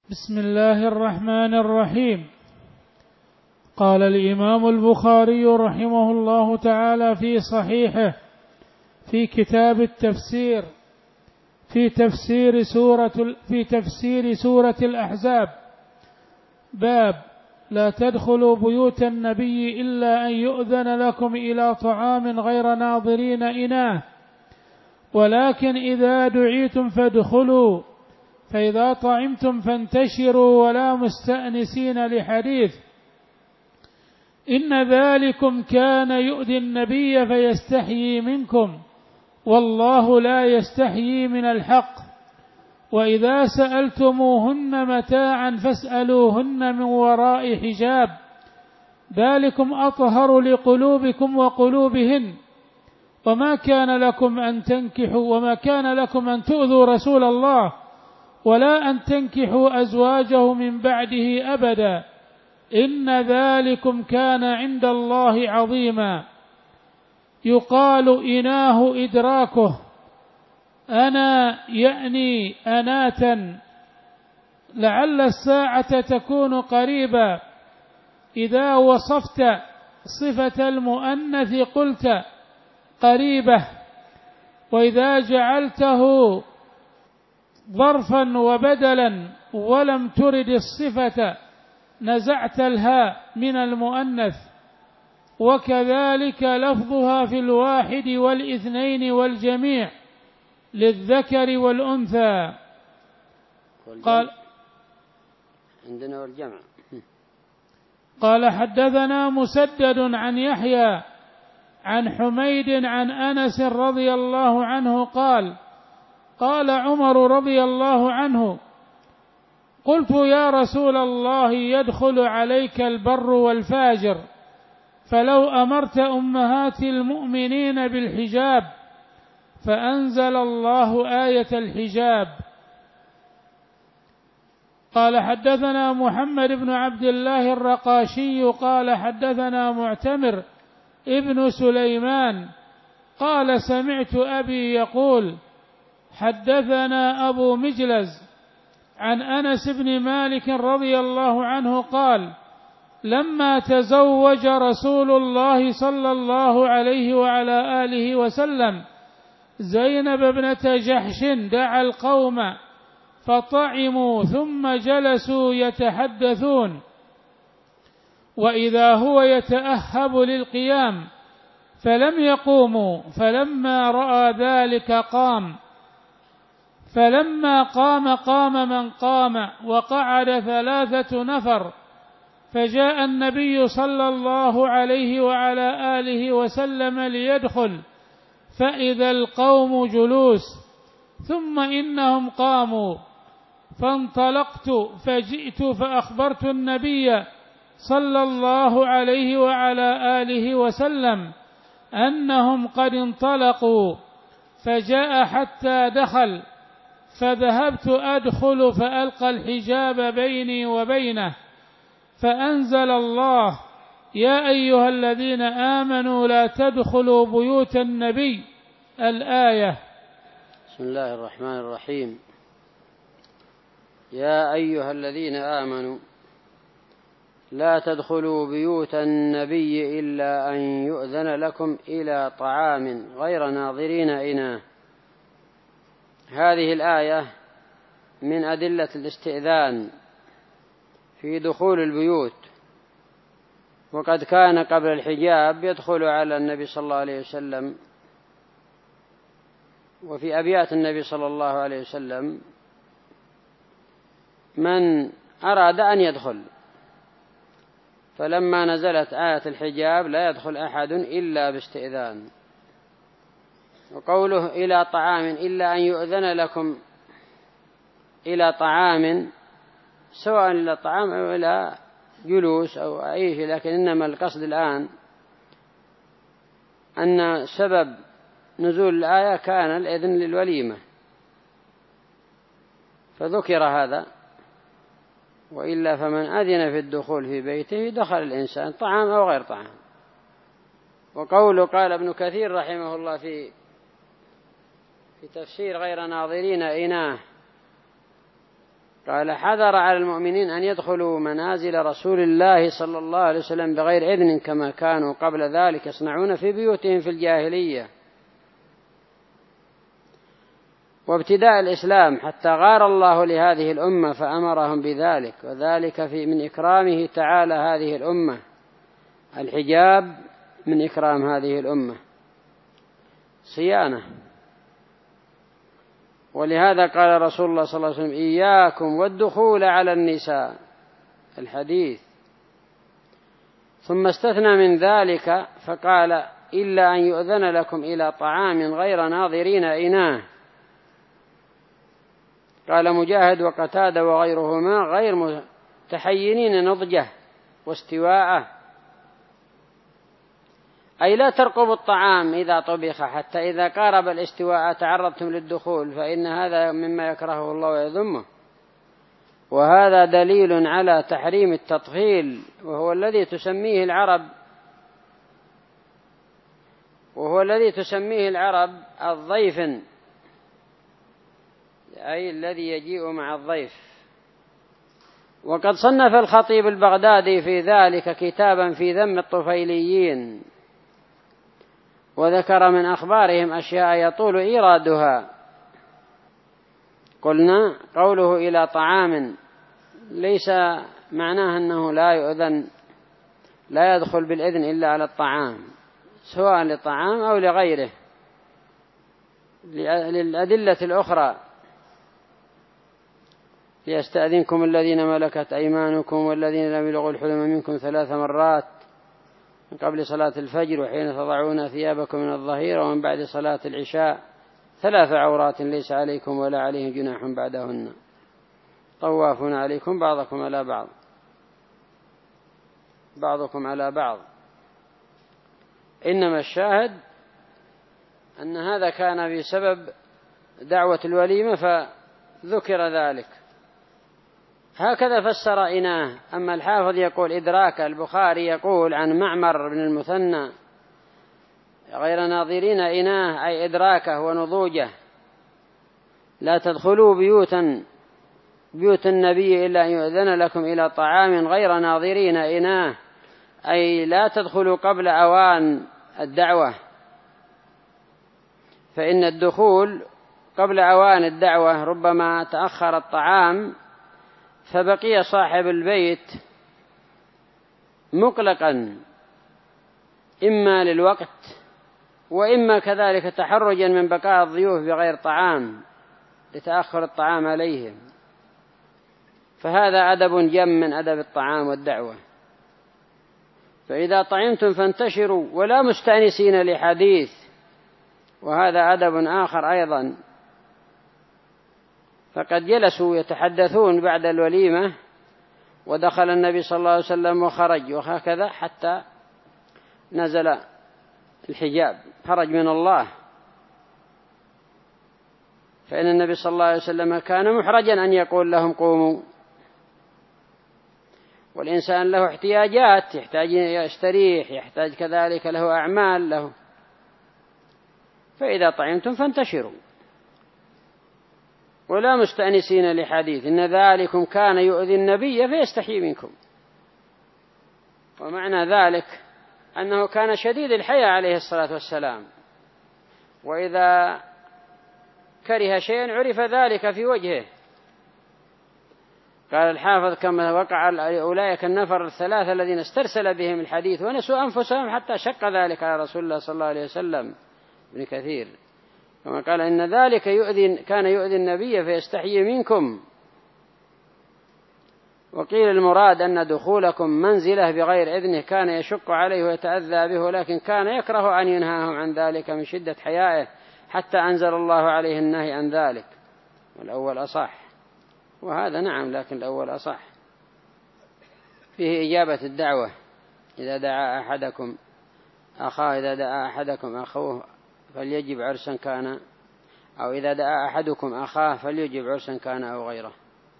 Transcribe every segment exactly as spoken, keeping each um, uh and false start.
بسم الله الرحمن الرحيم. قال الإمام البخاري رحمه الله تعالى في صحيحه في كتاب التفسير في تفسير سورة في تفسير سورة الأحزاب: باب لا تدخلوا بيوت النبي إلا أن يؤذن لكم إلى طعام غير ناظرين إناه، ولكن إذا دعيتم فادخلوا، فإذا طعمتم فانتشروا ولا مستأنسين لحديث، إن ذلكم كان يؤذي النبي فيستحيي منكم، والله لا يستحيي من الحق. وإذا سألتموهن متاعا فاسألوهن من وراء حجاب، ذلكم أطهر لقلوبكم وقلوبهن. وما كان لكم أن تنكحوا وما كان لكم أن تؤذوا رسول الله ولا أن تنكحوا أزواجه من بعده أبدا، إن ذلكم كان عند الله عظيما. يقال إناه إدراكه، أنا يعني أناتا، لعل الساعة تكون قريبا. إذا وصفت صفة المؤنث قلت قريبة، وإذا جعلته ظرفا وبدلا ولم ترد الصفة نزعت الهاء من المؤنث. وكذلك لفظها في الواحد والاثنين والجميع للذكر والأنثى. قال عندنا والجمع. قال حدثنا مسدد عن يحيى عن حميد عن أنس رضي الله عنه قال: قال عمر رضي الله عنه: قلت يا رسول الله يدخل عليك البر والفاجر، فلو أمرت أمهات المؤمنين بالحجاب، فأنزل الله آية الحجاب. قال حدثنا محمد بن عبد الله الرقاشي قال حدثنا معتمر ابن سليمان قال سمعت أبي يقول: حدثنا أبو مجلز عن أنس بن مالك رضي الله عنه قال: لما تزوج رسول الله صلى الله عليه وعلى آله وسلم زينب ابنة جحش دعا القوم فطعموا ثم جلسوا يتحدثون، وإذا هو يتأهب للقيام فلم يقوموا، فلما رأى ذلك قام، فلما قام قام من قام، وقعد ثلاثة نفر، فجاء النبي صلى الله عليه وعلى آله وسلم ليدخل، فإذا القوم جلوس، ثم إنهم قاموا، فانطلقت فجئت فأخبرت النبي صلى الله عليه وعلى آله وسلم أنهم قد انطلقوا، فجاء حتى دخل، فذهبت أدخل فألقى الحجاب بيني وبينه، فأنزل الله: يا أيها الذين آمنوا لا تدخلوا بيوت النبي، الآية. بسم الله الرحمن الرحيم. يا أيها الذين آمنوا لا تدخلوا بيوت النبي إلا أن يؤذن لكم إلى طعام غير ناظرين إناه. هذه الآية من أدلة الاستئذان في دخول البيوت، وقد كان قبل الحجاب يدخل على النبي صلى الله عليه وسلم، وفي أبيات النبي صلى الله عليه وسلم من أراد أن يدخل، فلما نزلت آية الحجاب لا يدخل أحد إلا باستئذان. وقوله إلى طعام إلا أن يؤذن لكم إلى طعام، سواء إلى طعام أو إلى جلوس أو أي شيء، لكن إنما القصد الآن أن سبب نزول الآية كان الإذن للوليمة، فذكر هذا، وإلا فمن أذن في الدخول في بيته دخل الإنسان طعام أو غير طعام. وقوله قال ابن كثير رحمه الله في في تفسير غير ناظرين إناه، قال حذر على المؤمنين أن يدخلوا منازل رسول الله صلى الله عليه وسلم بغير إذن كما كانوا قبل ذلك يصنعون في بيوتهم في الجاهلية وابتداء الإسلام، حتى غار الله لهذه الأمة فأمرهم بذلك، وذلك في من إكرامه تعالى هذه الأمة، الحجاب من إكرام هذه الأمة صيانة. ولهذا قال رسول الله صلى الله عليه وسلم إياكم والدخول على النساء الحديث، ثم استثنى من ذلك فقال إلا أن يؤذن لكم إلى طعام غير ناظرين إناه. قال مجاهد وقتادة وغيرهما غير متحينين نضجه واستواءه، أي لا ترقبوا الطعام إذا طبخ حتى إذا قارب الاستواء تعرضتم للدخول، فإن هذا مما يكرهه الله ويذمه، وهذا دليل على تحريم التطفيل، وهو الذي تسميه العرب وهو الذي تسميه العرب الضيف، أي الذي يجيء مع الضيف. وقد صنف الخطيب البغدادي في ذلك كتابا في ذم الطفيليين، وذكر من أخبارهم أشياء يطول إيرادها. قلنا قوله إلى طعام ليس معناه أنه لا يؤذن لا يدخل بالإذن إلا على الطعام، سواء للطعام أو لغيره، للأدلة الأخرى ليستأذنكم الذين ملكت أيمانكم والذين لم يبلغوا الحلم منكم ثلاث مرات من قبل صلاة الفجر وحين تضعون ثيابكم من الظهيرة ومن بعد صلاة العشاء ثلاث عورات ليس عليكم ولا عليهم جناح بعدهن طوافون عليكم بعضكم على بعض بعضكم على بعض. إنما الشاهد أن هذا كان بسبب دعوة الوليمة فذكر ذلك، هكذا فسر إناه. أما الحافظ يقول إدراك، البخاري يقول عن معمر بن المثنى غير ناظرين إناه أي إدراكه ونضوجه، لا تدخلوا بيوتا بيوت النبي إلا أن يؤذن لكم إلى طعام غير ناظرين إناه، أي لا تدخلوا قبل أوان الدعوة، فإن الدخول قبل أوان الدعوة ربما تأخر الطعام فبقي صاحب البيت مقلقا إما للوقت وإما كذلك تحرجا من بقاء الضيوف بغير طعام لتأخر الطعام عليهم، فهذا أدب جم من أدب الطعام والدعوة. فإذا طعمتم فانتشروا ولا مستأنسين لحديث، وهذا أدب آخر أيضا، فقد جلسوا يتحدثون بعد الوليمة ودخل النبي صلى الله عليه وسلم وخرج، وهكذا حتى نزل الحجاب، خرج من الله، فإن النبي صلى الله عليه وسلم كان محرجا أن يقول لهم قوموا، والإنسان له احتياجات، يحتاج يستريح، يحتاج كذلك له أعمال له. فإذا طعمتم فانتشروا ولا مستأنسين لحديث إن ذلكم كان يؤذي النبي فيستحيي منكم. ومعنى ذلك أنه كان شديد الحياء عليه الصلاة والسلام، وإذا كره شيئا عرف ذلك في وجهه. قال الحافظ كما وقع أولئك النفر الثلاثة الذين استرسل بهم الحديث ونسوا أنفسهم حتى شق ذلك على رسول الله صلى الله عليه وسلم. ابن كثير كما قال إن ذلك يؤذي كان يؤذي النبي فيستحيي منكم. وقيل المراد أن دخولكم منزله بغير إذنه كان يشق عليه ويتأذى به، ولكن كان يكره أن ينهاهم عن ذلك من شدة حيائه حتى أنزل الله عليه النهي عن ذلك، والأول أصح. وهذا نعم، لكن الأول أصح. فيه إجابة الدعوة إذا دعا أحدكم أخاه إذا دعا أحدكم أخوه فليجب عرسا كان، أو إذا دعا أحدكم أخاه فليجب عرسا كان أو غيره.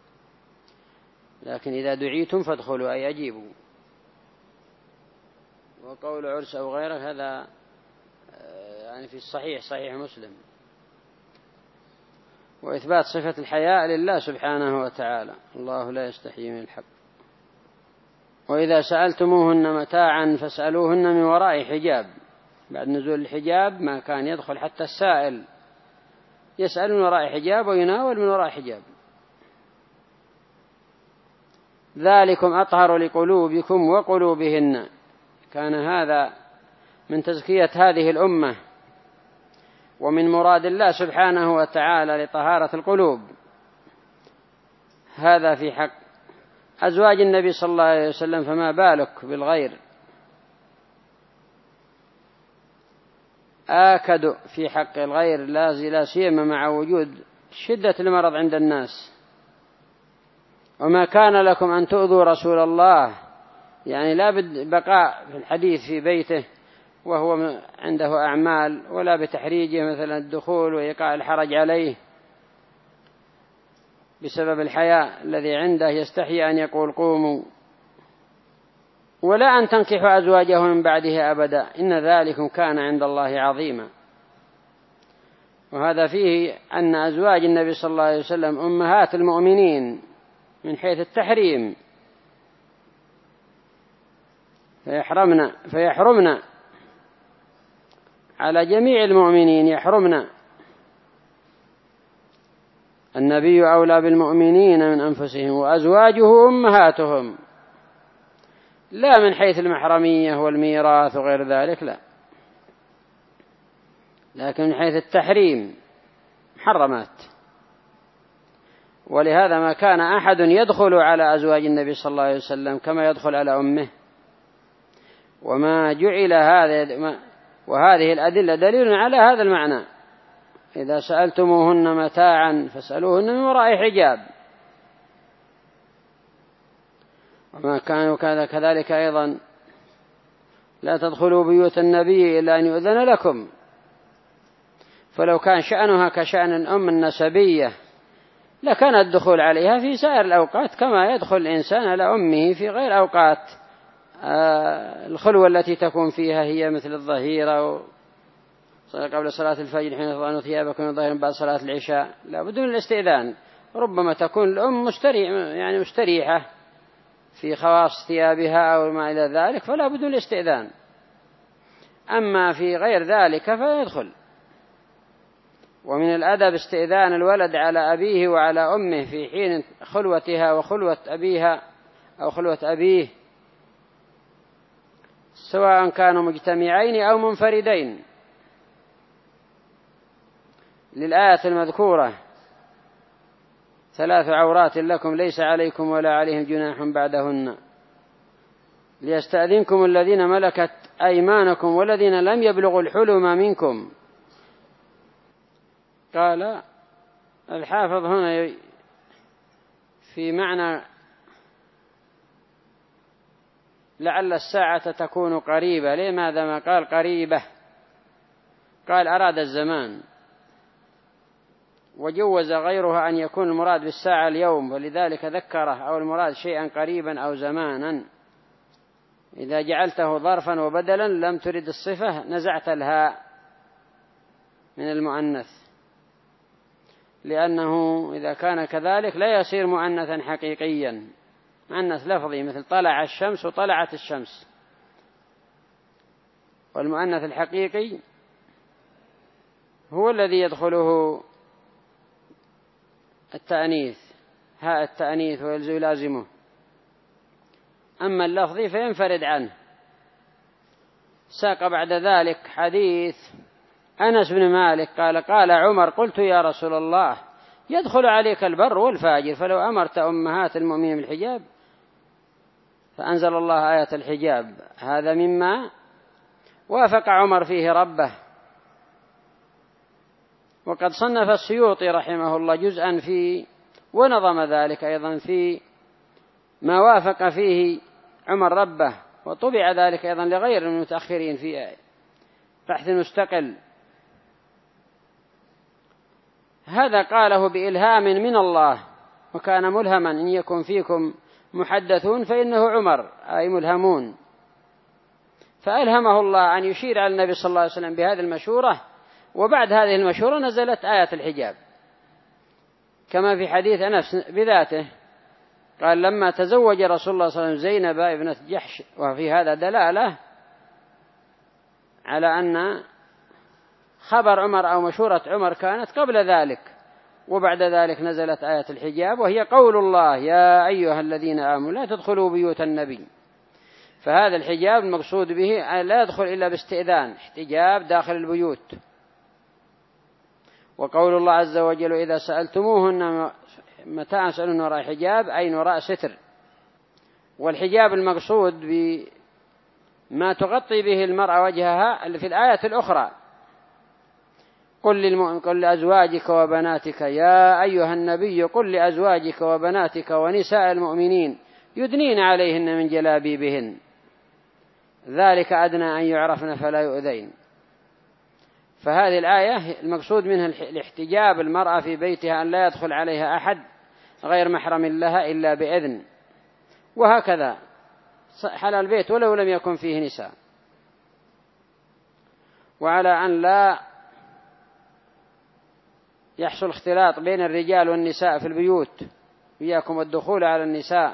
لكن إذا دعيتم فادخلوا أي أجيبوا. وقول عرس أو غيره هذا يعني في الصحيح صحيح مسلم. وإثبات صفة الحياء لله سبحانه وتعالى. الله لا يستحيي من الحق. وإذا سألتموهن متاعا فاسألوهن من وراء حجاب. بعد نزول الحجاب ما كان يدخل حتى السائل يسأل من وراء حجاب ويناول من وراء حجاب. ذلكم أطهر لقلوبكم وقلوبهن. كان هذا من تزكية هذه الأمة ومن مراد الله سبحانه وتعالى لطهارة القلوب. هذا في حق أزواج النبي صلى الله عليه وسلم، فما بالك بالغير. آكد في حق الغير لا سيما مع وجود شدة المرض عند الناس. وما كان لكم أن تؤذوا رسول الله، يعني لا بقاء في الحديث في بيته وهو عنده أعمال، ولا بتحريجه مثلا الدخول ويقع الحرج عليه بسبب الحياء الذي عنده، يستحي أن يقول قوموا، ولا أن تنكحوا أزواجه من بعده أبدا، إن ذلكم كان عند الله عظيما. وهذا فيه أن أزواج النبي صلى الله عليه وسلم أمهات المؤمنين من حيث التحريم، فيحرمنا فيحرمنا على جميع المؤمنين، يحرمنا. النبي أولى بالمؤمنين من أنفسهم وأزواجه أمهاتهم، لا من حيث المحرمية والميراث وغير ذلك، لا، لكن من حيث التحريم محرمات. ولهذا ما كان أحد يدخل على أزواج النبي صلى الله عليه وسلم كما يدخل على أمه. وما جعل هذا، وهذه الأدلة دليل على هذا المعنى. إذا سألتموهن متاعا فاسألوهن من وراء حجاب. وما كان كذلك أيضا لا تدخلوا بيوت النبي إلا أن يؤذن لكم. فلو كان شأنها كشأن الأم النسبية لكان الدخول عليها في سائر الأوقات كما يدخل الإنسان على أمه في غير أوقات الخلوة التي تكون فيها هي مثل الظهيرة قبل صلاة الفجر حين تضعون ثيابكم من ظهر بعد صلاة العشاء، لا بدون الاستئذان. ربما تكون الأم مستريح يعني مستريحة في خواص ثيابها أو ما إلى ذلك، فلا بدون الاستئذان. أما في غير ذلك فيدخل. ومن الأدب استئذان الولد على أبيه وعلى أمه في حين خلوتها وخلوة أبيها أو خلوة أبيه، سواء كانوا مجتمعين أو منفردين، للآية المذكورة: ثلاث عورات لكم ليس عليكم ولا عليهم جناح بعدهن، ليستأذنكم الذين ملكت أيمانكم والذين لم يبلغوا الحلم منكم. قال الحافظ هنا في معنى لعل الساعة تكون قريبة. لماذا ما قال قريبة؟ قال أراد الزمان، وجوز غيرها أن يكون المراد بالساعة اليوم، ولذلك ذكره، أو المراد شيئا قريبا أو زمانا. إذا جعلته ظرفا وبدلا لم ترد الصفة نزعت الهاء من المؤنث، لأنه إذا كان كذلك لا يصير مؤنثا حقيقيا، مؤنث لفظي مثل طلع الشمس وطلعت الشمس. والمؤنث الحقيقي هو الذي يدخله التأنيث، هاء التأنيث ويلازمه. أما اللفظي فينفرد عنه. ساق بعد ذلك حديث أنس بن مالك قال: قال عمر: قلت يا رسول الله يدخل عليك البر والفاجر، فلو أمرت أمهات المؤمنين بالحجاب. فأنزل الله آية الحجاب. هذا مما وافق عمر فيه ربه. وقد صنف السيوطي رحمه الله جزءا في ونظم ذلك أيضا في ما وافق فيه عمر ربه، وطبع ذلك أيضا لغير المتأخرين في بحث مستقل. هذا قاله بإلهام من الله، وكان ملهما: إن يكن فيكم محدثون فإنه عمر، أي ملهمون. فألهمه الله أن يشير على النبي صلى الله عليه وسلم بهذه المشورة. وبعد هذه المشورة نزلت آية الحجاب. كما في حديث أنس بذاته قال لما تزوج رسول الله صلى الله عليه وسلم زينب ابنة جحش، وفي هذا دلالة على أن خبر عمر أو مشورة عمر كانت قبل ذلك، وبعد ذلك نزلت آية الحجاب، وهي قول الله يا أيها الذين آمنوا لا تدخلوا بيوت النبي. فهذا الحجاب المقصود به لا يدخل إلا باستئذان، احتجاب داخل البيوت. وقول الله عز وجل إذا سألتموهن متاعا سألون وراء حجاب أي وراء ستر. والحجاب المقصود بما تغطي به المرأة وجهها اللي في الآية الأخرى قل, للمؤمن قل لأزواجك وبناتك يا أيها النبي قل لأزواجك وبناتك ونساء المؤمنين يدنين عليهن من جلابيبهن ذلك أدنى أن يعرفن فلا يؤذين. فهذه الآية المقصود منها الاحتجاب المرأة في بيتها أن لا يدخل عليها أحد غير محرم لها إلا بإذن، وهكذا حل البيت ولو لم يكن فيه نساء. وعلى أن لا يحصل اختلاط بين الرجال والنساء في البيوت، إياكم الدخول على النساء.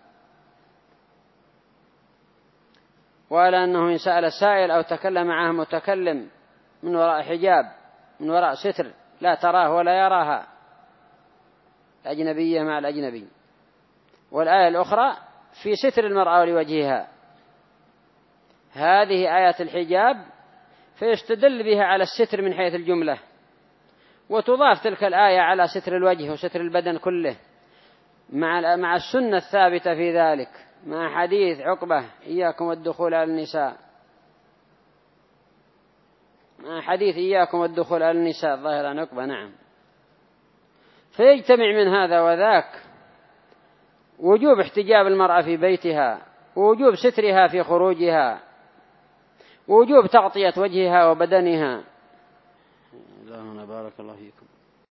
وعلى أنه إن سأل السائل أو تكلم معه متكلم من وراء حجاب من وراء ستر لا تراه ولا يراها، الأجنبية مع الأجنبي. والآية الأخرى في ستر المرأة لوجهها، هذه آية الحجاب فيستدل بها على الستر من حيث الجملة، وتضاف تلك الآية على ستر الوجه وستر البدن كله مع مع السنة الثابتة في ذلك، مع حديث عقبة إياكم الدخول على النساء، مع حديث إياكم الدخول على النساء ظاهر عن عقبة. نعم. فيجتمع من هذا وذاك وجوب احتجاب المرأة في بيتها، ووجوب سترها في خروجها، ووجوب تغطية وجهها وبدنها. اللهم بارك الله فيكم.